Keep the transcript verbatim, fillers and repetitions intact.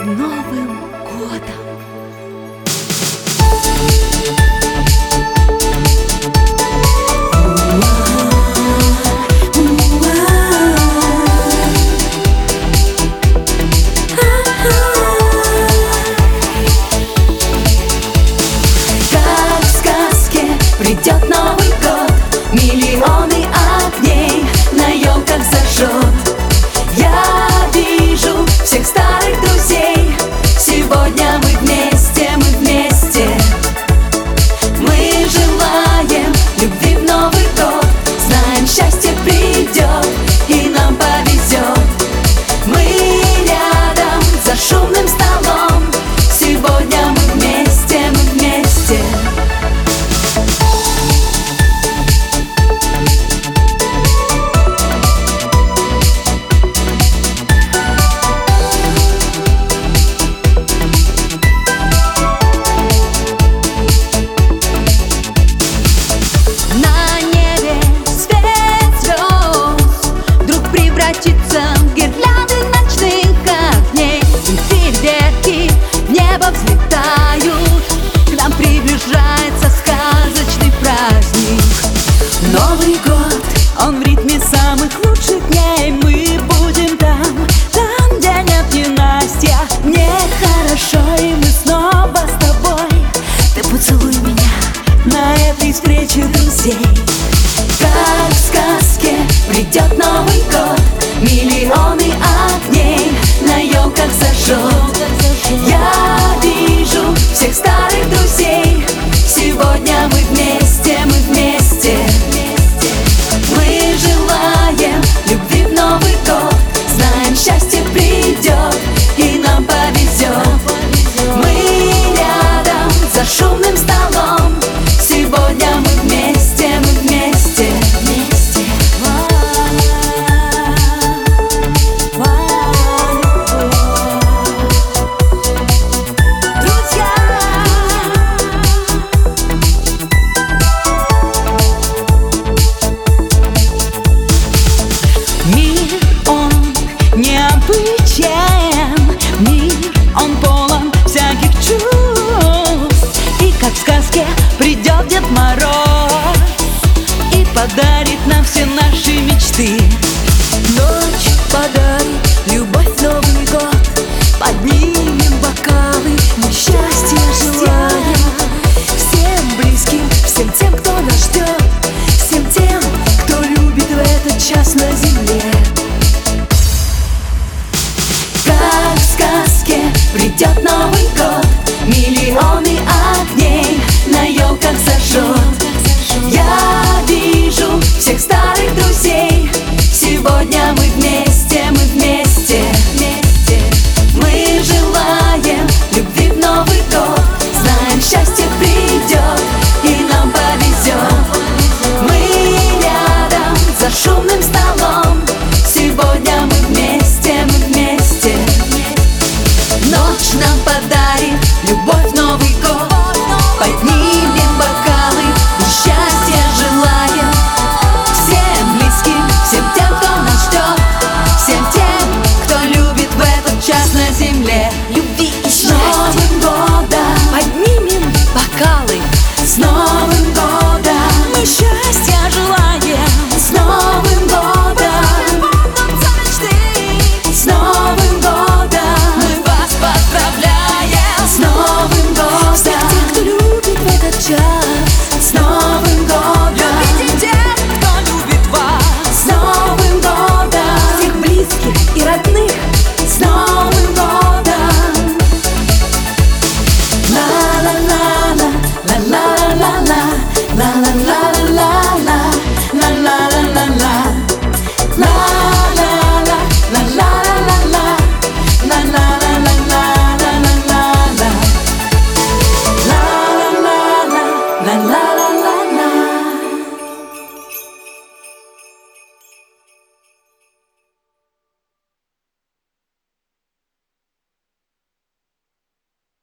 Новым годом! Как в сказке придет Новый год, миллионы огней на елках зажжет. Я вижу всех старых друзей, сегодня мы вместе, мы вместе. Мы желаем любви в Новый год, знаем, счастье придет и нам повезет. Мы рядом за шумным столом, сегодня мы вместе, мы вместе. На небе свет звезд вдруг превратится в гирлянды ночных огней. И фейерверки в небо взлетают, к нам приближается сказочный праздник. Новый год, Он в ритме самых лучших дней. Мы будем там, там, где нет ненастья. Мне хорошо, и мы снова с тобой. Ты поцелуй меня на этой встрече друзей. как в сказке придет Новый год, миллионы огней на елках зажжет. Я вижу всех старых друзей, сегодня мы вместе, мы вместе. Мы желаем любви в Новый год, знаем, счастье придет и нам повезет. Мы рядом за шумным столом, сегодня мы вместе, мы вместе. Вместе. Друзья, мир, он необычен. Мир, он полон всяких чувств. И как в сказке придет Дед Мороз и подарит нам все наши мечты. Ночь подарит любовь в Новый год, поднимем бокалы, мы счастья желаем. Всем близким, всем тем, кто нас ждет, всем тем, кто любит в этот час на земле. Как в сказке придет Новый год, миллионы огней на елках зажжет. Я вижу всех старых друзей,